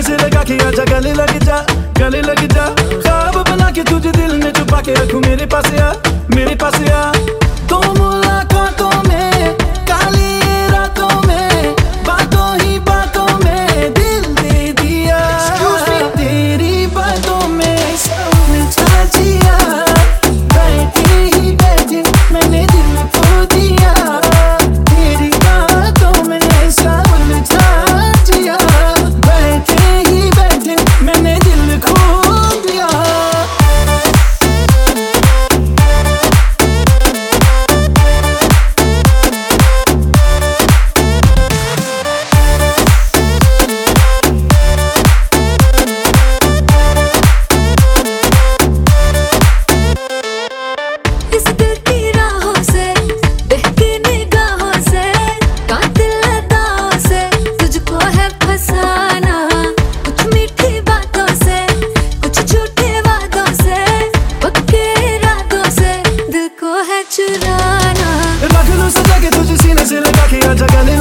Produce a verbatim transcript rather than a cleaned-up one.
से लगा के आजा गले लग जा, गले लग जा। ख्वाब बना के तुझे दिल में छुपा के रखूं, मेरे पास आ, मेरे पास आ। तो मुलाकातों में, काली रातों में, बातों ही बातों में दिल दे दिया। तेरी बातों में उलझा जिया, बैठे ही बैठे मैंने दिल खो दिया। तेरी बातों में ऐसा उलझा जिया, बैठे ही बैठे मैंने दिल खो दिया। इस दिल की राहों से, बहकी निगाहों से, कातिल अदाओं से तुझको है फसाना। कुछ मीठी बातों से, कुछ झूठे वादों से, पक्के इरादों से दिल को है चुराना। रख लूं सजा के तुझे सीने से लगा के आजा गले